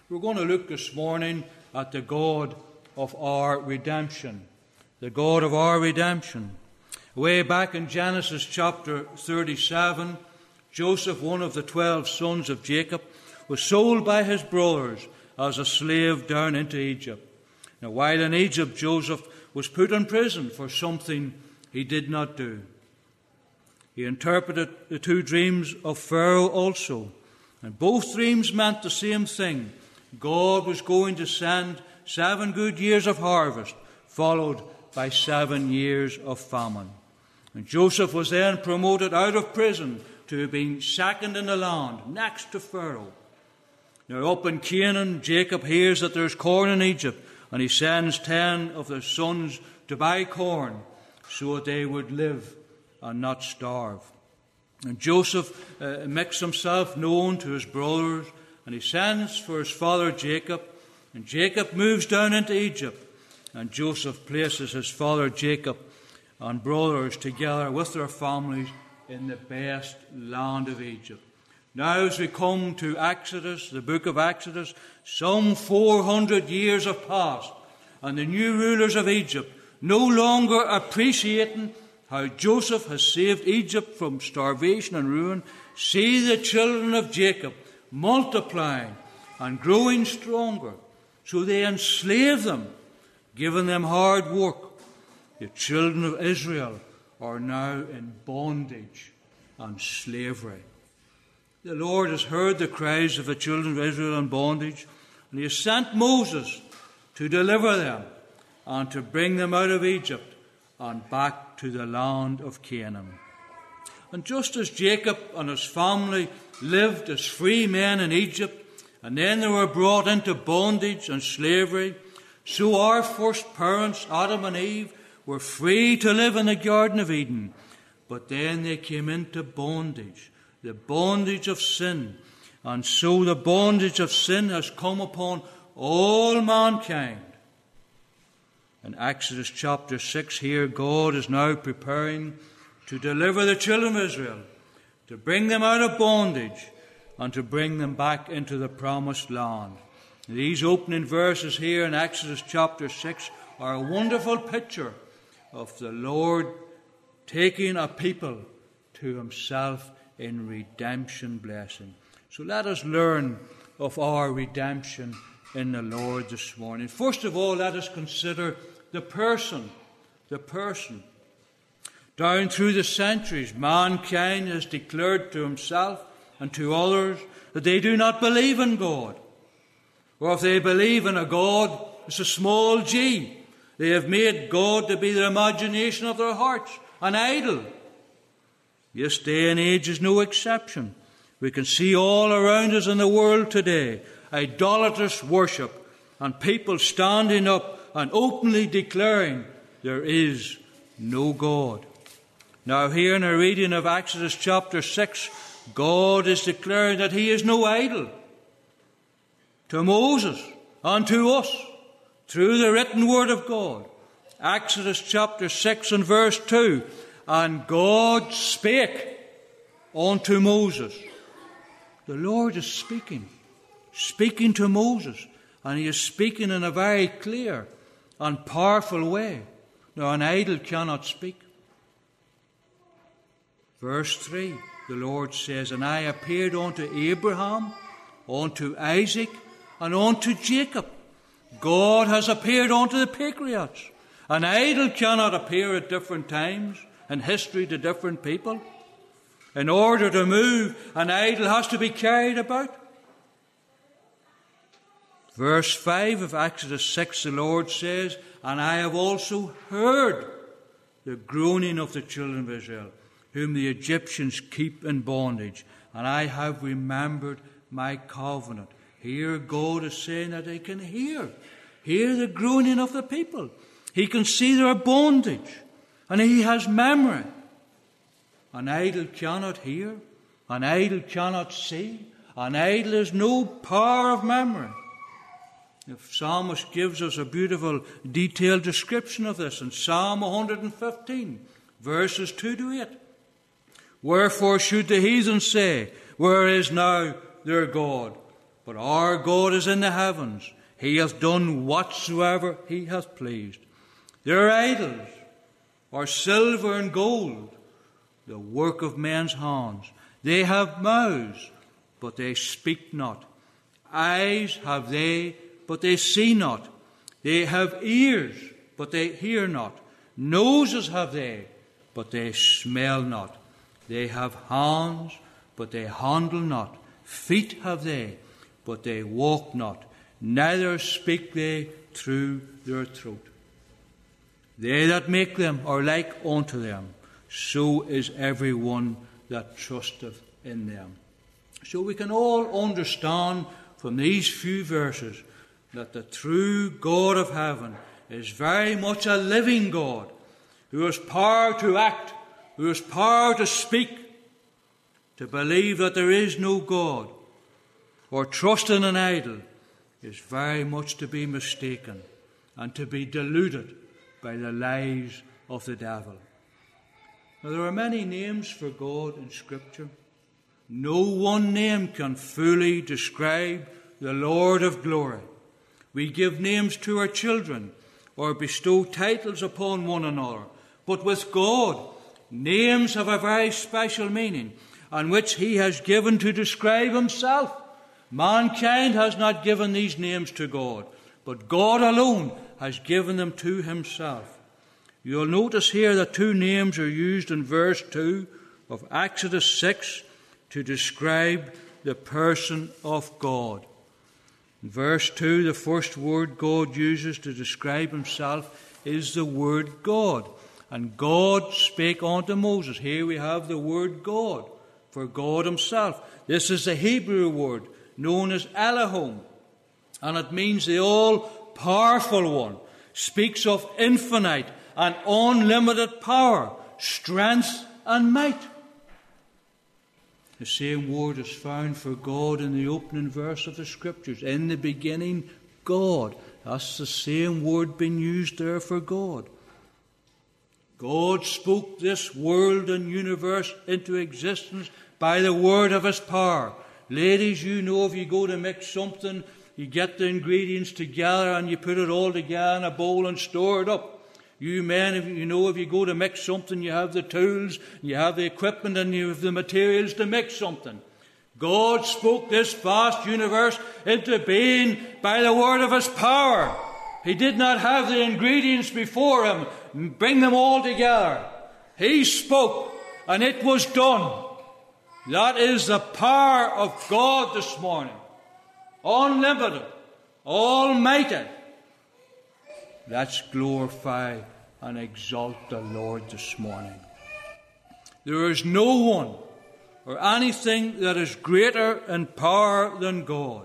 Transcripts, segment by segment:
We're going to look this morning at the God of our redemption. The God of our redemption. Way back in Genesis chapter 37, Joseph, one of the 12 sons of Jacob, was sold by his brothers as a slave down into Egypt. Now, while in Egypt, Joseph was put in prison for something he did not do. He interpreted the 2 dreams of Pharaoh also, and both dreams meant the same thing. God was going to send 7 good years of harvest, followed by 7 years of famine. And Joseph was then promoted out of prison to being second in the land, next to Pharaoh. Now up in Canaan, Jacob hears that there's corn in Egypt, and he sends 10 of his sons to buy corn so that they would live and not starve. And Joseph makes himself known to his brothers, and he sends for his father Jacob. And Jacob moves down into Egypt, and Joseph places his father Jacob and brothers together with their families in the best land of Egypt. Now as we come to Exodus, the book of Exodus, some 400 years have passed, and the new rulers of Egypt, no longer appreciating how Joseph has saved Egypt from starvation and ruin, see the children of Jacob multiplying and growing stronger. So they enslave them, giving them hard work. The children of Israel are now in bondage and slavery. The Lord has heard the cries of the children of Israel in bondage, and he has sent Moses to deliver them and to bring them out of Egypt and back to the land of Canaan. And just as Jacob and his family lived as free men in Egypt, and then they were brought into bondage and slavery, so our first parents, Adam and Eve, were free to live in the Garden of Eden. But then they came into bondage, the bondage of sin. And so the bondage of sin has come upon all mankind. In Exodus chapter 6 here, God is now preparing to deliver the children of Israel, to bring them out of bondage and to bring them back into the promised land. These opening verses here in Exodus chapter 6 are a wonderful picture of the Lord taking a people to himself in redemption blessing. So let us learn of our redemption in the Lord this morning. First of all, let us consider the person. The person. Down through the centuries, mankind has declared to himself and to others that they do not believe in God. Or if they believe in a God, it's a small g. They have made God to be the imagination of their hearts, an idol. This day and age is no exception. We can see all around us in the world today idolatrous worship and people standing up and openly declaring there is no God. Now here in a reading of Exodus chapter 6, God is declaring that he is no idol. To Moses and to us, through the written word of God. Exodus chapter 6 and verse 2, and God spake unto Moses. The Lord is speaking to Moses, and he is speaking in a very clear and powerful way. Now an idol cannot speak. Verse 3, the Lord says, and I appeared unto Abraham, unto Isaac, and unto Jacob. God has appeared unto the patriarchs. An idol cannot appear at different times in history to different people. In order to move, an idol has to be carried about. Verse 5 of Exodus 6, the Lord says, and I have also heard the groaning of the children of Israel, whom the Egyptians keep in bondage, and I have remembered my covenant. Here God is saying that he can hear the groaning of the people. He can see their bondage, and he has memory. An idol cannot hear, an idol cannot see, an idol has no power of memory. The psalmist gives us a beautiful detailed description of this in Psalm 115, verses 2 to 8. Wherefore should the heathen say, where is now their God? but our God is in the heavens. He hath done whatsoever he hath pleased. Their idols are silver and gold, the work of men's hands. They have mouths, but they speak not. Eyes have they, but they see not. They have ears, but they hear not. Noses have they, but they smell not. They have hands, but they handle not. Feet have they, but they walk not. Neither speak they through their throat. They that make them are like unto them. So is every one that trusteth in them. So we can all understand from these few verses that the true God of heaven is very much a living God, who has power to act, who has power to speak. To believe that there is no God or trust in an idol is very much to be mistaken and to be deluded by the lies of the devil. Now, there are many names for God in Scripture. No one name can fully describe the Lord of glory. We give names to our children or bestow titles upon one another. But with God, names have a very special meaning, and which he has given to describe himself. Mankind has not given these names to God, but God alone has given them to himself. You'll notice here that two names are used in verse 2 of Exodus 6 to describe the person of God. In verse 2, the first word God uses to describe himself is the word God. And God spake unto Moses. Here we have the word God for God himself. This is the Hebrew word known as Elohim, and it means the all-powerful one. Speaks of infinite and unlimited power, strength and might. The same word is found for God in the opening verse of the Scriptures. In the beginning, God. That's the same word being used there for God. God spoke this world and universe into existence by the word of his power. Ladies, you know if you go to mix something, you get the ingredients together and you put it all together in a bowl and store it up. You men, if you go to mix something, you have the tools, you have the equipment, and you have the materials to mix something. God spoke this vast universe into being by the word of his power. He did not have the ingredients before him, bring them all together. He spoke, and it was done. That is the power of God this morning. Unlimited, almighty. Let's glorify and exalt the Lord this morning. There is no one or anything that is greater in power than God.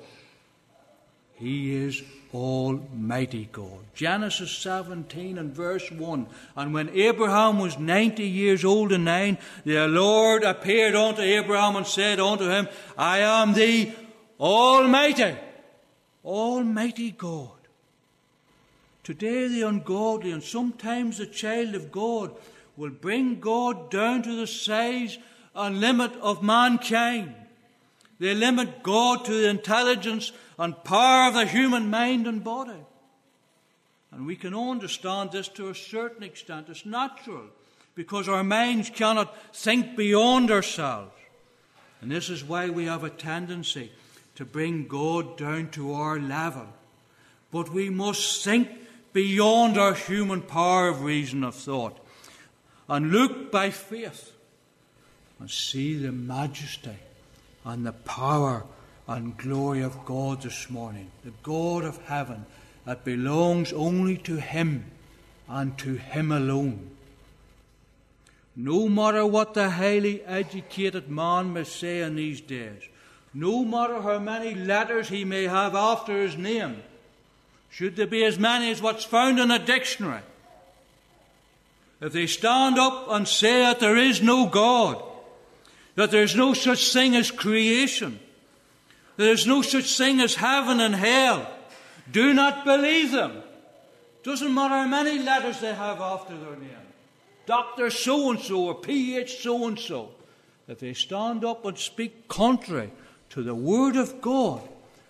He is Almighty God. Genesis 17 and verse 1. And when Abraham was 90 years old and 9, the Lord appeared unto Abraham and said unto him, I am the Almighty God. Today the ungodly and sometimes the child of God will bring God down to the size and limit of mankind. They limit God to the intelligence and power of the human mind and body. And we can understand this to a certain extent. It's natural, because our minds cannot think beyond ourselves. And this is why we have a tendency to bring God down to our level. But we must think beyond our human power of reason of thought and look by faith and see the majesty and the power and glory of God this morning, the God of heaven that belongs only to him and to him alone. No matter what the highly educated man may say in these days, no matter how many letters he may have after his name, should there be as many as what's found in a dictionary, if they stand up and say that there is no God, that there is no such thing as creation, that there is no such thing as heaven and hell, do not believe them. Doesn't matter how many letters they have after their name. Dr. So-and-so or Ph. so-and-so. If they stand up and speak contrary to the Word of God,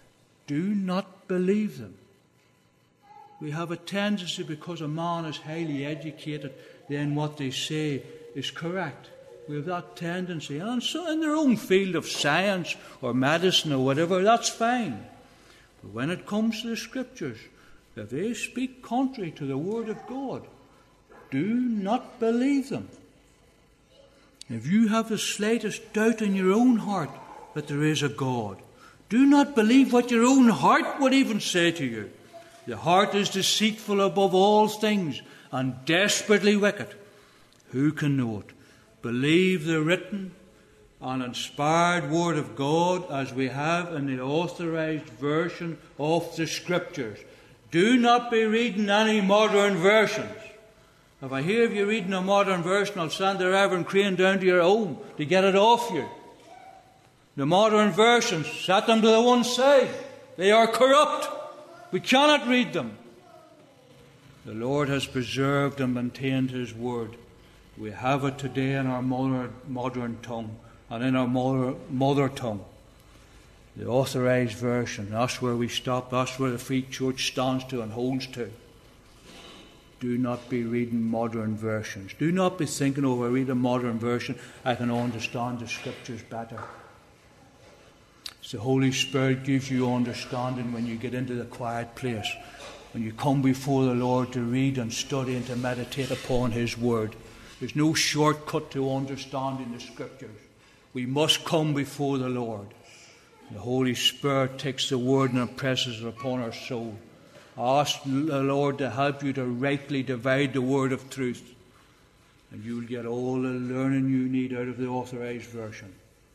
Do not believe them. We have a tendency, because a man is highly educated, then what they say is correct. We have that tendency. And so in their own field of science or medicine or whatever, that's fine. But when it comes to the Scriptures, if they speak contrary to the Word of God, do not believe them. If you have the slightest doubt in your own heart that there is a God, do not believe what your own heart would even say to you. The heart is deceitful above all things and desperately wicked. Who can know it? Believe the written and inspired Word of God as we have in the authorized version of the Scriptures. Do not be reading any modern versions. If I hear of you reading a modern version, I'll send the Reverend Crane down to your home to get it off you. The modern versions, set them to the one side. They are corrupt. We cannot read them. The Lord has preserved and maintained His Word. We have it today in our modern tongue and in our mother tongue. The authorized version, that's where we stop, that's where the Free Church stands to and holds to. Do not be reading modern versions. Do not be thinking, if I read a modern version, I can understand the Scriptures better. It's the Holy Spirit gives you understanding when you get into the quiet place, when you come before the Lord to read and study and to meditate upon His Word. There's no shortcut to understanding the Scriptures. We must come before the Lord. The Holy Spirit takes the Word and impresses it upon our soul. Ask the Lord to help you to rightly divide the word of truth, and you'll get all the learning you need out of the authorized version.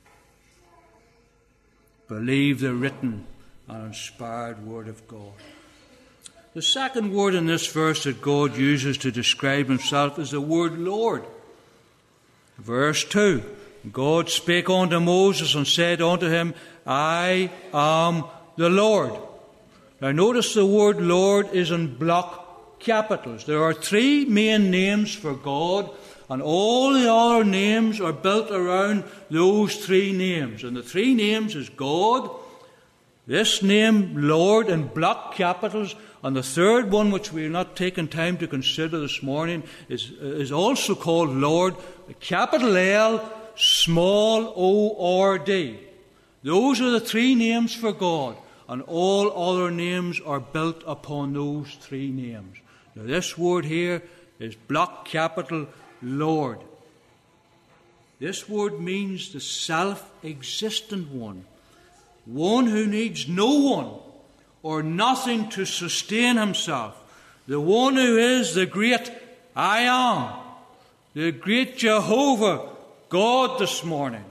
Believe the written and inspired Word of God. The second word in this verse that God uses to describe Himself is the word Lord. Verse 2, God spake unto Moses and said unto him, I am the Lord. Now notice the word Lord is in block capitals. There are three main names for God, and all the other names are built around those three names. And the three names is God, this name Lord in block capitals, and the third one, which we're not taking time to consider this morning, is also called Lord, capital L, small O-R-D. Those are the three names for God. And all other names are built upon those three names. Now this word here is block capital Lord. This word means the self-existent one. One who needs no one or nothing to sustain himself. The one who is the great I am. The great Jehovah God this morning.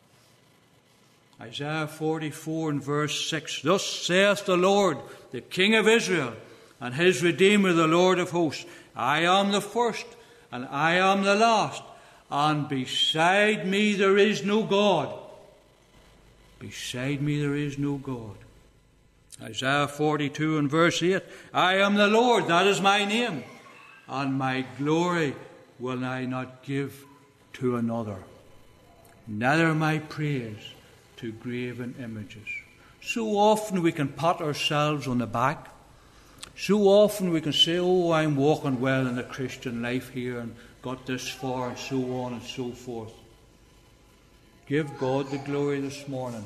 Isaiah 44 and verse 6, Thus saith the Lord, the King of Israel, and His Redeemer, the Lord of hosts, I am the first, and I am the last, and beside me there is no God. Beside me there is no God. Isaiah 42 and verse 8, I am the Lord, that is my name, and my glory will I not give to another, neither my praise to graven images. So often we can pat ourselves on the back. So often we can say, oh, I'm walking well in the Christian life here and got this far and so on and so forth. Give God the glory this morning.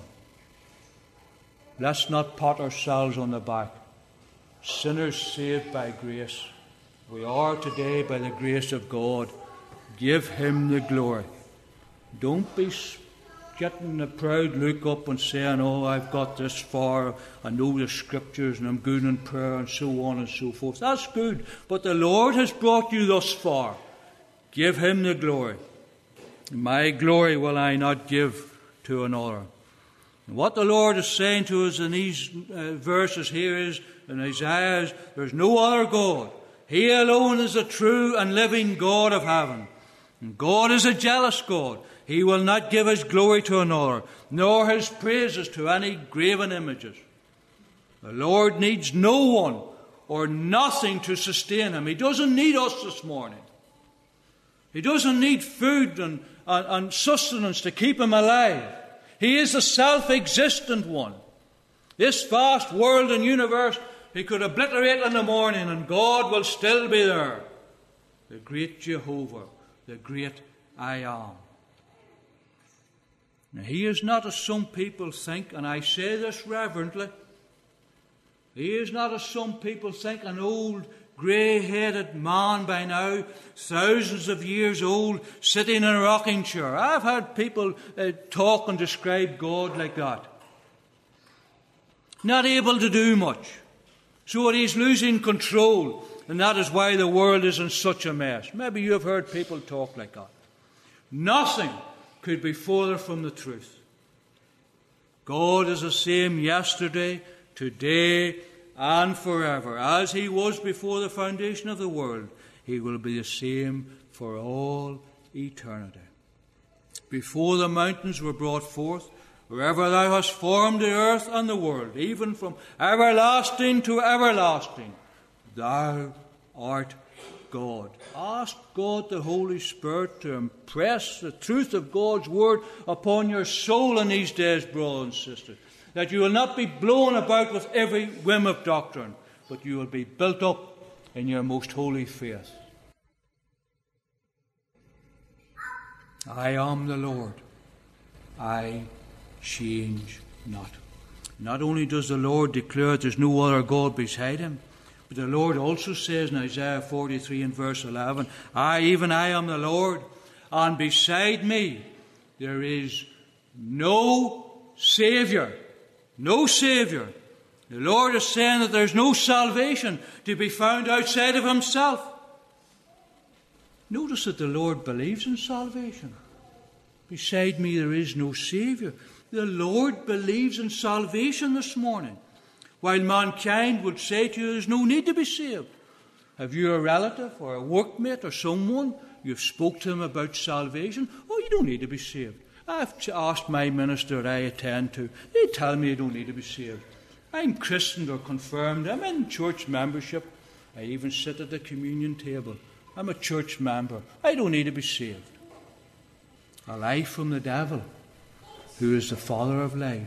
Let's not pat ourselves on the back. Sinners saved by grace. We are today by the grace of God. Give Him the glory. Don't be getting a proud look up and saying, oh, I've got this far, I know the Scriptures and I'm good in prayer and so on and so forth. That's good, but the Lord has brought you thus far. Give Him the glory. My glory will I not give to another. And what the Lord is saying to us in these verses here is, in Isaiah, is, there's no other God. He alone is the true and living God of heaven. And God is a jealous God. He will not give His glory to another, nor His praises to any graven images. The Lord needs no one or nothing to sustain Him. He doesn't need us this morning. He doesn't need food and sustenance to keep Him alive. He is the self-existent one. This vast world and universe he could obliterate in the morning, and God will still be there. The great Jehovah, the great I Am. Now, he is not as some people think, and I say this reverently. He is not as some people think, an old grey-headed man by now, thousands of years old, sitting in a rocking chair. I've had people talk and describe God like that. Not able to do much. So that he's losing control, and that is why the world is in such a mess. Maybe you have heard people talk like that. Nothing could be further from the truth. God is the same yesterday, today, and forever. As he was before the foundation of the world, he will be the same for all eternity. Before the mountains were brought forth, wherever thou hast formed the earth and the world, even from everlasting to everlasting, thou art God. Ask God the Holy Spirit to impress the truth of God's word upon your soul in these days, brothers and sisters, that you will not be blown about with every whim of doctrine, but you will be built up in your most holy faith. I am the Lord. I change not. Not only does the Lord declare there's no other God beside him, but the Lord also says in Isaiah 43 and verse 11, even I am the Lord, and beside me there is no Saviour. No Saviour. The Lord is saying that there's no salvation to be found outside of himself. Notice that the Lord believes in salvation. Beside me there is no Saviour. The Lord believes in salvation this morning, while mankind would say to you there's no need to be saved. Have you a relative or a workmate or someone you've spoke to them about salvation? Oh, you don't need to be saved. I've asked my minister that I attend to. They tell me I don't need to be saved. I'm christened or confirmed. I'm in church membership. I even sit at the communion table. I'm a church member. I don't need to be saved. A lie from the devil, who is the father of lies.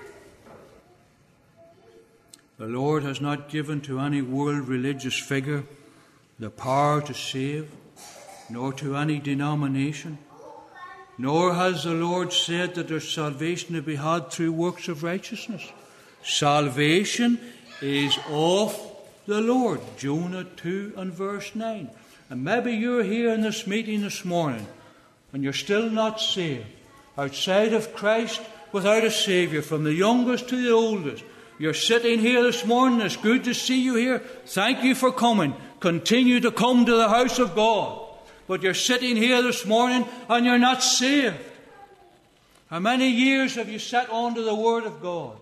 The Lord has not given to any world religious figure the power to save, nor to any denomination, nor has the Lord said that there's salvation to be had through works of righteousness. Salvation is of the Lord. Jonah 2 and verse 9. And maybe you're here in this meeting this morning and you're still not saved. Outside of Christ, without a Saviour, from the youngest to the oldest. You're sitting here this morning. It's good to see you here. Thank you for coming. Continue to come to the house of God. But you're sitting here this morning and you're not saved. How many years have you sat under the Word of God?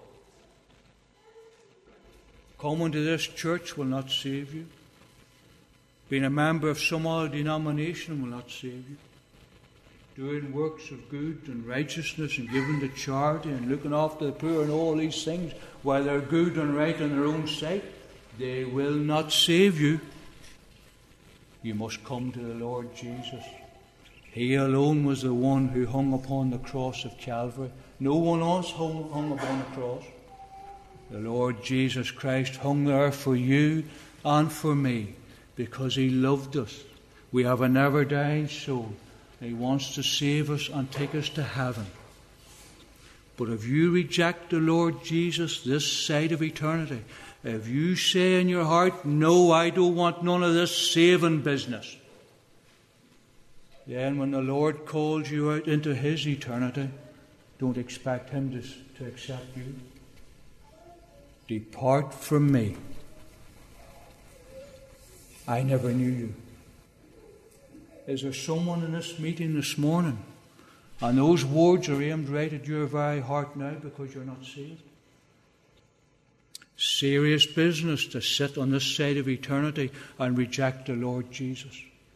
Coming to this church will not save you. Being a member of some other denomination will not save you. Doing works of good and righteousness and giving to charity and looking after the poor and all these things, while they're good and right in their own sight, they will not save you. You must come to the Lord Jesus. He alone was the one who hung upon the cross of Calvary. No one else hung upon the cross. The Lord Jesus Christ hung there for you and for me because He loved us. We have a never-dying soul. He wants to save us and take us to heaven. But if you reject the Lord Jesus this side of eternity, if you say in your heart, no, I don't want none of this saving business, then when the Lord calls you out into His eternity, don't expect Him to accept you. Depart from me. I never knew you. Is there someone in this meeting this morning, and those words are aimed right at your very heart now because you're not saved? Serious business to sit on this side of eternity and reject the Lord Jesus.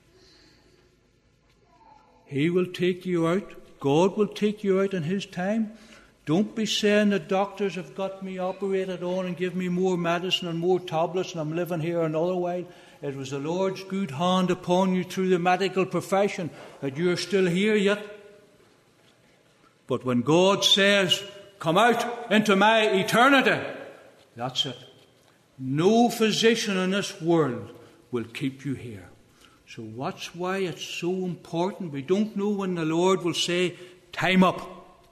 He will take you out. God will take you out in His time. Don't be saying the doctors have got me operated on and give me more medicine and more tablets and I'm living here another while. It was the Lord's good hand upon you through the medical profession that you're still here yet. But when God says, come out into my eternity, That's it. No physician in this world will keep you here. So that's why it's so important. We don't know when the Lord will say, time up.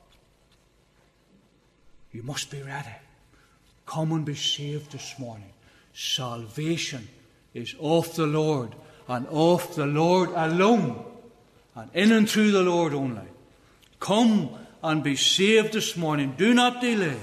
You must be ready. Come and be saved this morning. Salvation is of the Lord, and of the Lord alone, and in and through the Lord only. Come and be saved this morning. Do not delay.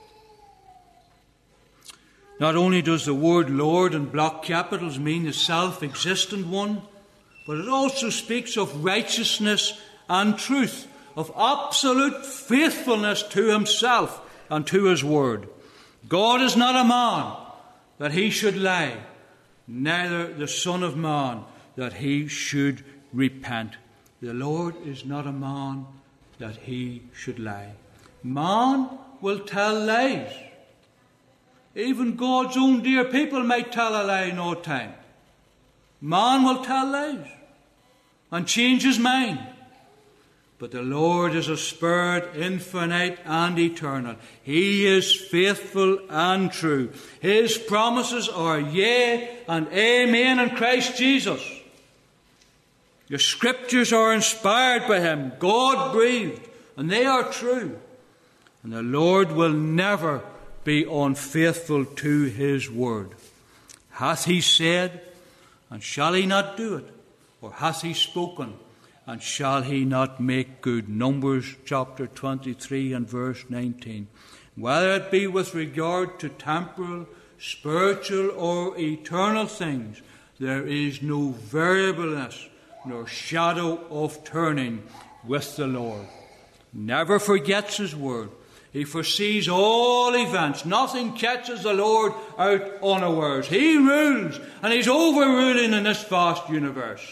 Not only does the word Lord in block capitals mean the self-existent one, but it also speaks of righteousness and truth, of absolute faithfulness to himself and to his word. God is not a man that he should lie, neither the Son of Man that he should repent. The Lord is not a man that he should lie. Man will tell lies. Even God's own dear people might tell a lie no time. Man will tell lies and change his mind. But the Lord is a Spirit, infinite and eternal. He is faithful and true. His promises are yea and amen in Christ Jesus. The Scriptures are inspired by him, God-breathed, and they are true. And the Lord will never be unfaithful to his word. Hath he said, and shall he not do it? Or hath he spoken, and shall he not make good? Numbers chapter 23 and verse 19. Whether it be with regard to temporal, spiritual, or eternal things, there is no variableness nor shadow of turning with the Lord. Never forgets his word. He foresees all events. Nothing catches the Lord out unawares. He rules, and he's overruling in this vast universe.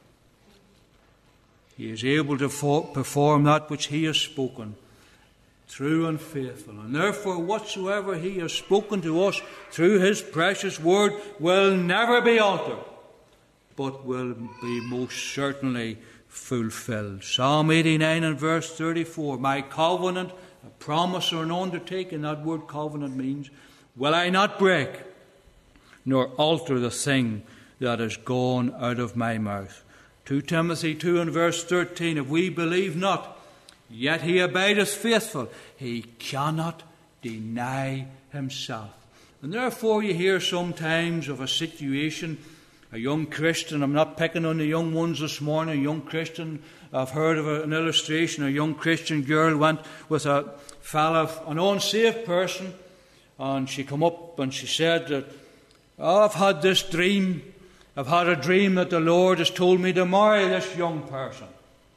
He is able to perform that which he has spoken, true and faithful. And therefore, whatsoever he has spoken to us through his precious word will never be altered, but will be most certainly fulfilled. Psalm 89 and verse 34, my covenant, a promise or an undertaking, that word covenant means, will I not break, nor alter the thing that is gone out of my mouth. 2 Timothy 2 and verse 13, if we believe not, yet he abideth faithful. He cannot deny himself. And therefore you hear sometimes of a situation, a young Christian, I'm not picking on the young ones this morning, a young Christian, I've heard of an illustration, a young Christian girl went with a fella, an unsaved person, and she come up and she said that, I've had this dream. I've had a dream that the Lord has told me to marry this young person.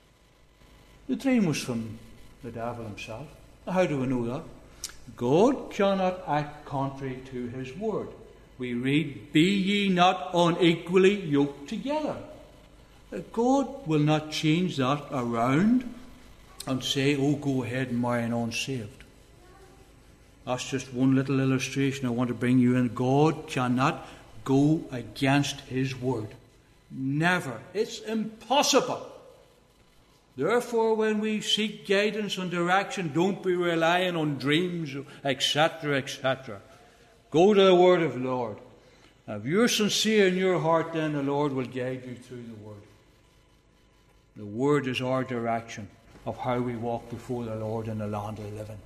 The dream was from the devil himself. How do we know that? God cannot act contrary to his word. We read, be ye not unequally yoked together. God will not change that around and say, oh, go ahead and marry an unsaved. That's just one little illustration I want to bring you in. God cannot go against his word. Never. It's impossible. Therefore, when we seek guidance and direction, don't be relying on dreams, etc., etc. Go to the word of the Lord. Now, if you're sincere in your heart, then the Lord will guide you through the word. The word is our direction of how we walk before the Lord in the land of the living.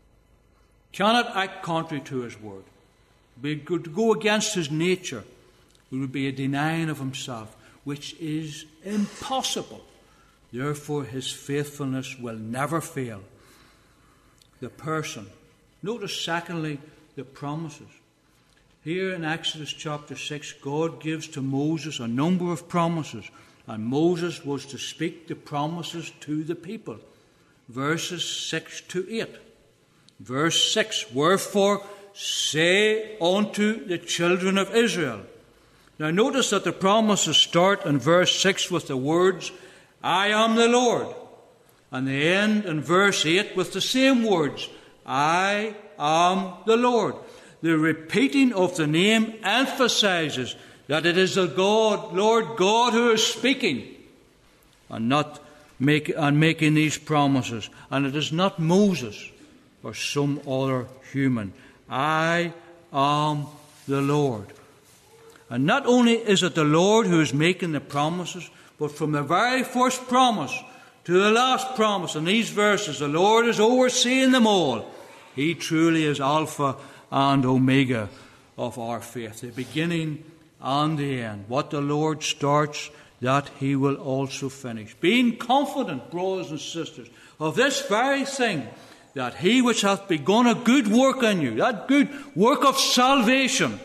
Cannot act contrary to his word. To go against his nature, it would be a denying of himself, which is impossible. Therefore, his faithfulness will never fail. The person. Notice, secondly, the promises. Here in Exodus chapter 6, God gives to Moses a number of promises, and Moses was to speak the promises to the people. Verses 6 to 8. Verse 6, wherefore say unto the children of Israel. Now notice that the promises start in verse 6 with the words, I am the Lord. And they end in verse 8 with the same words, I am the Lord. The repeating of the name emphasizes that it is the God, Lord God, who is speaking and making these promises. And it is not Moses or some other human. I am the Lord. And not only is it the Lord who is making the promises, but from the very first promise to the last promise in these verses, the Lord is overseeing them all. He truly is Alpha and Omega of our faith, the beginning and the end. What the Lord starts, that He will also finish. Being confident, brothers and sisters, of this very thing, that He which hath begun a good work in you, that good work of salvation,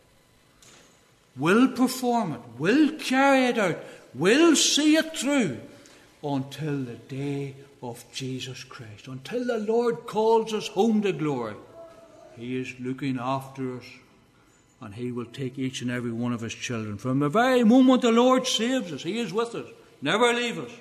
will perform it, will carry it out, will see it through until the day of Jesus Christ, until the Lord calls us home to glory. He is looking after us, and He will take each and every one of His children. From the very moment the Lord saves us, He is with us, never leave us.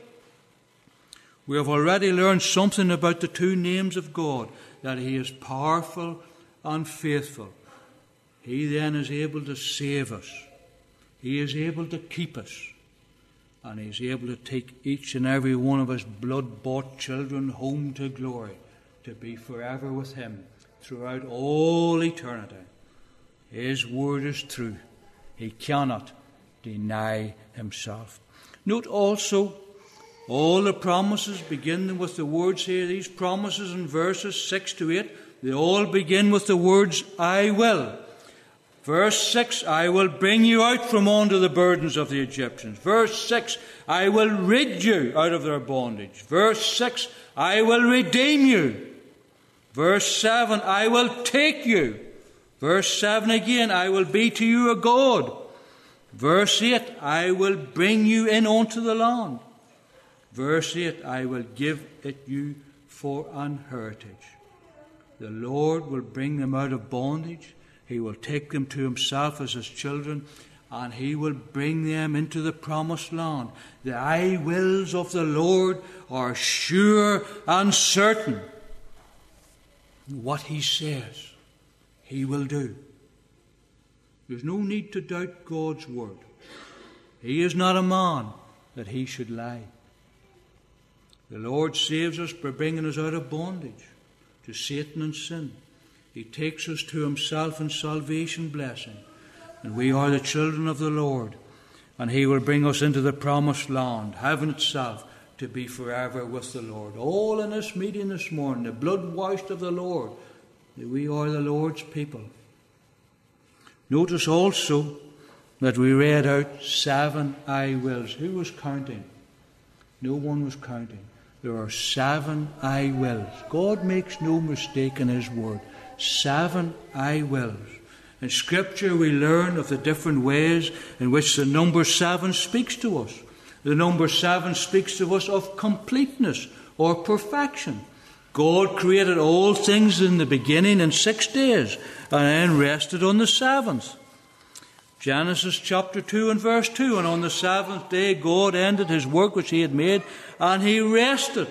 We have already learned something about the two names of God, that He is powerful and faithful. He then is able to save us. He is able to keep us. And He is able to take each and every one of His blood-bought children home to glory, to be forever with Him throughout all eternity. His word is true. He cannot deny Himself. Note also, all the promises beginning with the words here, these promises in verses 6 to 8, they all begin with the words, I will. Verse 6, I will bring you out from under the burdens of the Egyptians. Verse 6, I will rid you out of their bondage. Verse 6, I will redeem you. Verse 7, I will take you. Verse 7 again, I will be to you a God. Verse 8, I will bring you in unto the land. Verse 8, I will give it you for an heritage. The Lord will bring them out of bondage. He will take them to Himself as His children, and He will bring them into the promised land. The I wills of the Lord are sure and certain. What He says, He will do. There's no need to doubt God's word. He is not a man that He should lie. The Lord saves us by bringing us out of bondage to Satan and sin. He takes us to Himself in salvation blessing. And we are the children of the Lord. And He will bring us into the promised land, heaven itself, to be forever with the Lord. All in this meeting this morning, the blood washed of the Lord, that we are the Lord's people. Notice also that we read out 7 I wills. Who was counting? No one was counting. There are 7 I wills. God makes no mistake in His word. 7 I wills. In Scripture we learn of the different ways in which the number 7 speaks to us. The number 7 speaks to us of completeness or perfection. God created all things in the beginning in 6 days and then rested on the 7th. Genesis chapter 2 and verse 2, and on the 7th day God ended His work which He had made, and He rested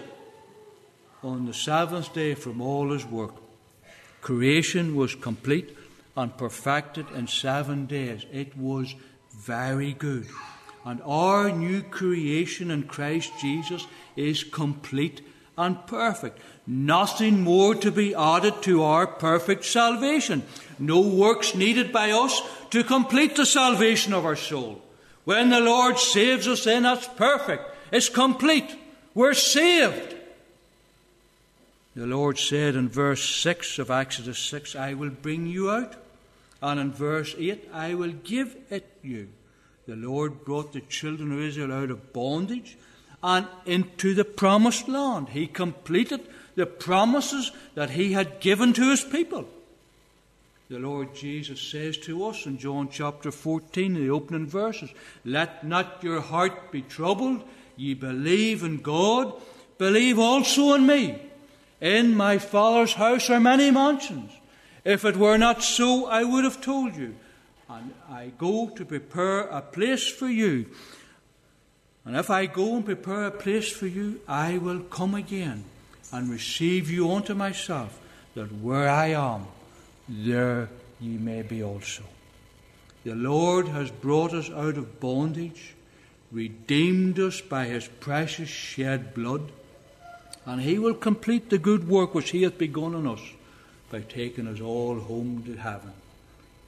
on the 7th day from all His work. Creation was complete and perfected in 7 days. It was very good. And our new creation in Christ Jesus is complete and perfect. Nothing more to be added to our perfect salvation. No works needed by us to complete the salvation of our soul. When the Lord saves us, then that's perfect. It's complete. We're saved. The Lord said in verse 6 of Exodus 6, I will bring you out. And in verse 8, I will give it you. The Lord brought the children of Israel out of bondage and into the promised land. He completed the promises that He had given to His people. The Lord Jesus says to us in John chapter 14, in the opening verses, let not your heart be troubled. Ye believe in God, believe also in me. In my Father's house are many mansions. If it were not so, I would have told you. And I go to prepare a place for you. And if I go and prepare a place for you, I will come again and receive you unto myself, that where I am, there ye may be also. The Lord has brought us out of bondage, redeemed us by His precious shed blood, and He will complete the good work which He hath begun in us by taking us all home to heaven.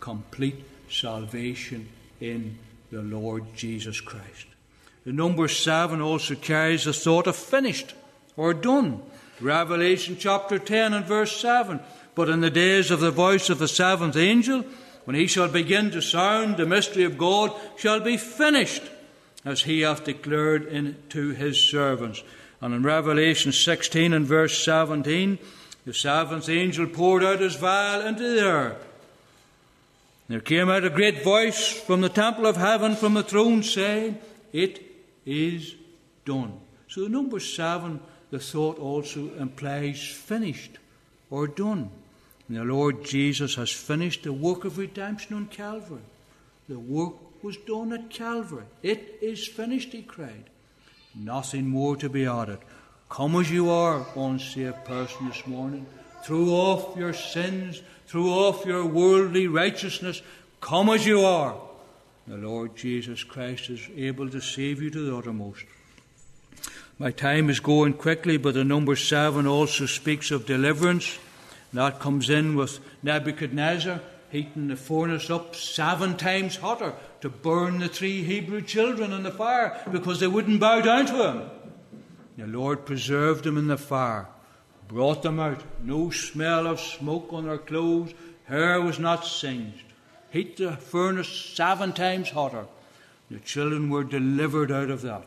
complete salvation in the Lord Jesus Christ. The number 7 also carries the thought of finished or done. Revelation chapter 10 and verse 7. But in the days of the voice of the 7th angel, when he shall begin to sound, the mystery of God shall be finished, as he hath declared to his servants. And in Revelation 16 and verse 17, the 7th angel poured out his vial into the earth. There came out a great voice from the temple of heaven, from the throne, saying, It is done. So the number 7, the thought also implies finished or done. And the Lord Jesus has finished the work of redemption on Calvary. The work was done at Calvary. It is finished, he cried. Nothing more to be added. Come as you are, unsaved person, this morning. Throw off your sins. Throw off your worldly righteousness. Come as you are. The Lord Jesus Christ is able to save you to the uttermost. My time is going quickly, but the number 7 also speaks of deliverance. That comes in with Nebuchadnezzar heating the furnace up 7 times hotter to burn the 3 Hebrew children in the fire because they wouldn't bow down to him. The Lord preserved them in the fire, brought them out. No smell of smoke on their clothes. Hair was not singed. Heat the furnace 7 times hotter. The children were delivered out of that.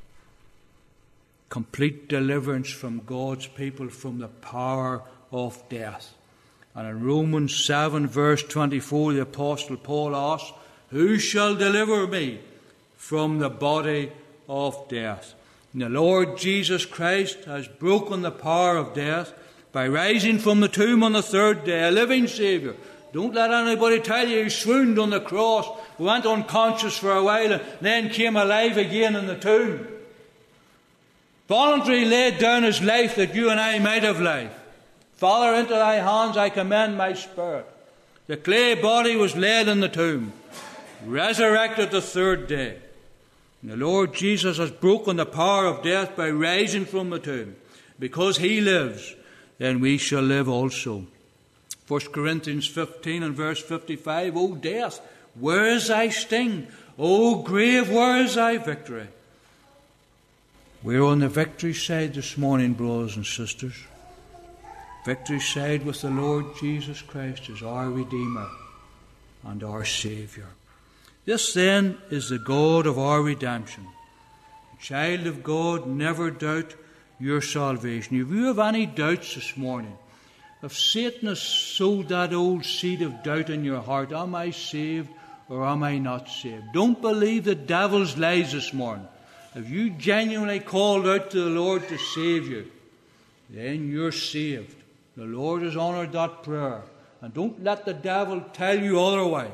Complete deliverance from God's people from the power of death. And in Romans 7 verse 24, the Apostle Paul asks, Who shall deliver me from the body of death? And the Lord Jesus Christ has broken the power of death by rising from the tomb on the 3rd day, a living Saviour. Don't let anybody tell you he swooned on the cross, went unconscious for a while, and then came alive again in the tomb. Voluntarily laid down his life that you and I might have life. Father, into thy hands I commend my spirit. The clay body was laid in the tomb, resurrected the 3rd day. And the Lord Jesus has broken the power of death by rising from the tomb. Because he lives, then we shall live also. 1 Corinthians 15 and verse 55, O death, where is thy sting? O grave, where is thy victory? We're on the victory side this morning, brothers and sisters. Victory side with the Lord Jesus Christ as our Redeemer and our Saviour. This then is the God of our redemption. Child of God, never doubt your salvation. If you have any doubts this morning, if Satan has sowed that old seed of doubt in your heart, am I saved or am I not saved? Don't believe the devil's lies this morning. If you genuinely called out to the Lord to save you, then you're saved. The Lord has honoured that prayer. And don't let the devil tell you otherwise.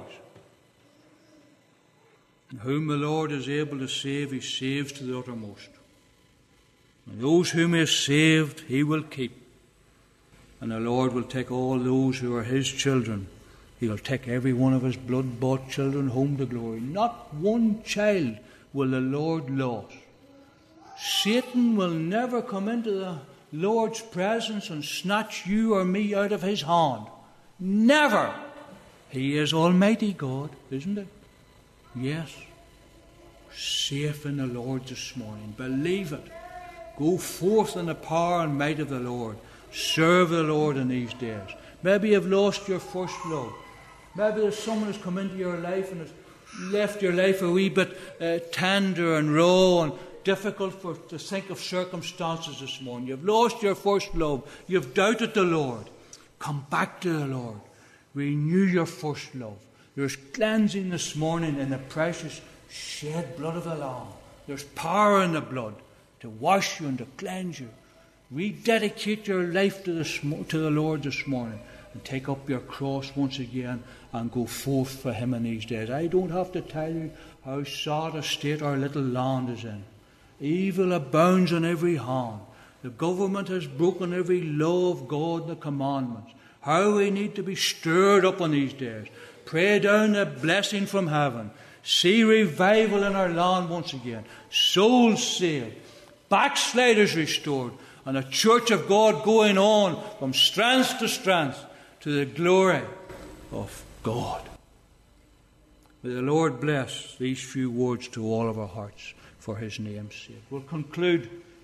And whom the Lord is able to save, he saves to the uttermost. And those whom he has saved, he will keep. And the Lord will take all those who are his children. He will take every one of his blood-bought children home to glory. Not one child will the Lord lose. Satan will never come into the Lord's presence and snatch you or me out of his hand. Never. He is Almighty God, isn't he? Yes. Safe in the Lord this morning. Believe it. Go forth in the power and might of the Lord. Serve the Lord in these days. Maybe you've lost your first love. Maybe there's someone who's come into your life and has left your life a wee bit tender and raw and difficult to think of circumstances this morning. You've lost your first love. You've doubted the Lord. Come back to the Lord. Renew your first love. There's cleansing this morning in the precious shed blood of the Lamb. There's power in the blood to wash you and to cleanse you. Rededicate your life to the Lord this morning and take up your cross once again and go forth for him in these days. I don't have to tell you how sad a state our little land is in. Evil abounds on every hand. The government has broken every law of God and the commandments. How we need to be stirred up on these days. Pray down a blessing from heaven. See revival in our land once again. Souls saved. Backsliders restored. And a church of God going on from strength to strength to the glory of God. May the Lord bless these few words to all of our hearts for his name's sake. We'll conclude